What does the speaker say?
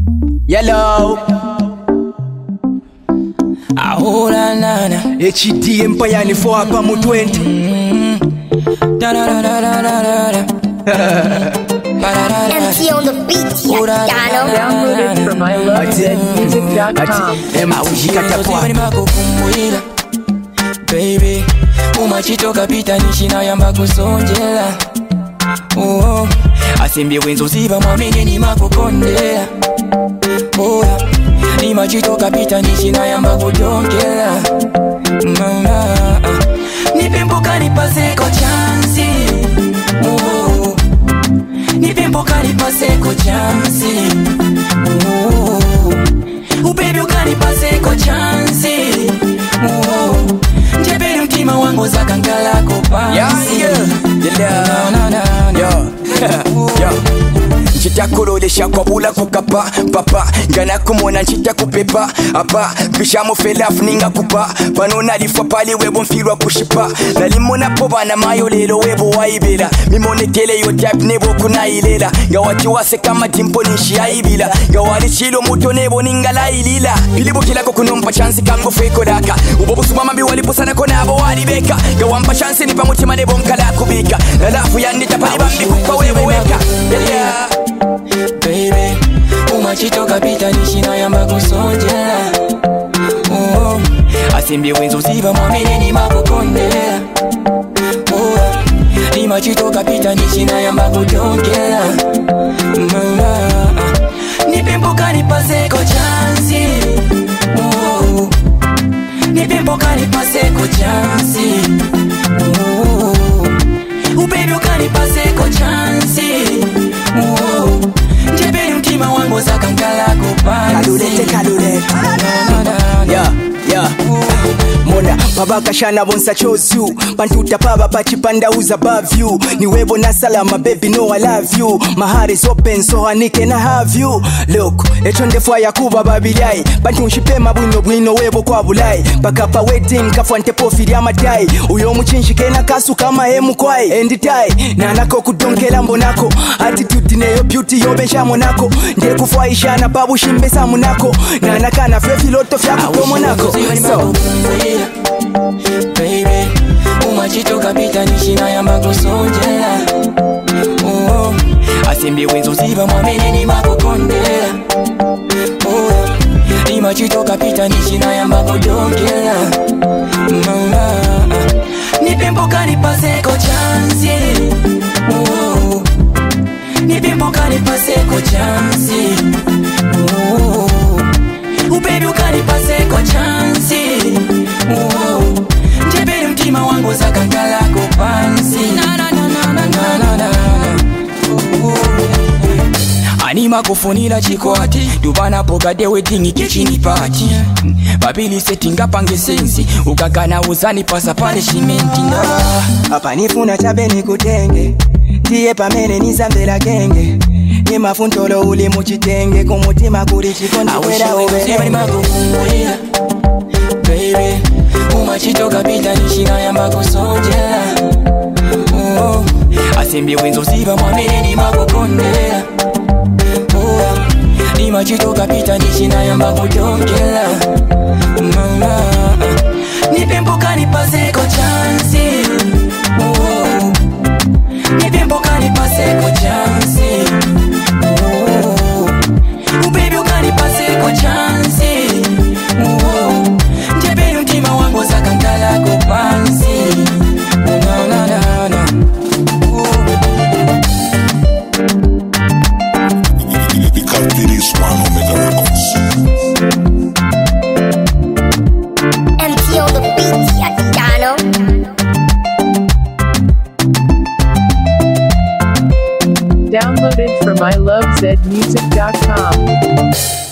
Yellow Ahora nana HD Empire ni for hapa mu 20 MC on the beat, Yano. Downloaded from ilovezmusic.com. Baby, umachitoka pita nishina yamba kusonjela. Oh, asimbye wenzo ziba mwamene ni makukondela. Oh, ni machitoka pita nishina yamba kujongela. Mama, nipe mboka nipaseko chansi. Oh, nipe mboka nipaseko chansi. Oh, baby ukanipaseko chansi. Oh, njebeli mtima wangu zakangala kopansi. Nchitakulolesha kwa bula kukapa papa ngana kumona nchitakupepa apa pisha mufelafu ninga kupa pano nalifwa pali webo mfirwa kushipa nalimona po bana mayo lelo webo waibela mimone tele yo type nebo kunailela nga wati wase kama timpo nishi aibila nga wali chilo muto nebo ningala ilila ilibu kilako kunompa chansi kango feko daka ubobu sumama walipo sana kona abo walibeka nga wampa chansi nipa mutima nebo mkala kubika nalafu yandita pali bambi kupa webo weka Baby, umachitoka pita nishina yamba kusonjela. Oh, asimbye wenzo ziba mwamene ni makukondela. Oh, ni machitoka pita nishina yamba kujongela. Mama, nipe mboka nipaseko chansi. Oh, nipe mboka nipaseko chansi. Oh, baby ukanipaseko chansi. Oh, njebeli mtima wangu zakangala kupansi. Kalulete Mona babaka shana bonsa chozu Pantuta paba pachipanda uza above you Niwebo na salama baby no I love you My heart is open so honey can I have you Look, etonde fire kuba babilai Pantunshipema bwino webo kwa bulai Bakapa wedding kafwante pofiri amadai Uyo muchinshike na kasu kama emu kwai Enditai, nanako kudonkela mbonako Attitude neyo beauty yobesha monako Nde kufwaisha na babu shimbesa munako Nanaka na fefi loto fyaku komonako So baby, umachitoka pita nishina yamba kusonjela. Oh, asimbye wenzo ziba mwamene ni makukondela. Oh, ni machitoka pita nishina yamba kujongela. Mama, nipe mboka nipaseko chansi. Oh, nipe mboka nipaseko chansi. Oh, baby ukanipaseko chansi. Oh, njebeli mtima wangu zakangala kupansi. Anima kufunila chikwati Dubana pogade wedding kitchini party Babili setting up ange sensi Ukakana uzani pasa punishmenti. Hapa nifuna chabe nikutenge Tiye pamene nizambela genge Nima funtolo uli muchitenge Kumutima kuri chikondi kwera ube Baby, umachitoka pita nishina yamba kusonjela. Oh, asimbye wenzo ziba mwamene ni makukondela. Oh, ni machitoka pita nishina yamba kujongela. Mama, nipe mboka nipaseko chansi. Oh, nipe mboka nipaseko chansi. Oh, baby ukanipaseko chansi. Oh, njebeli mtima wangu zakangala kupansi. MC on the beat, Yano. Downloaded from ilovezmusic.com.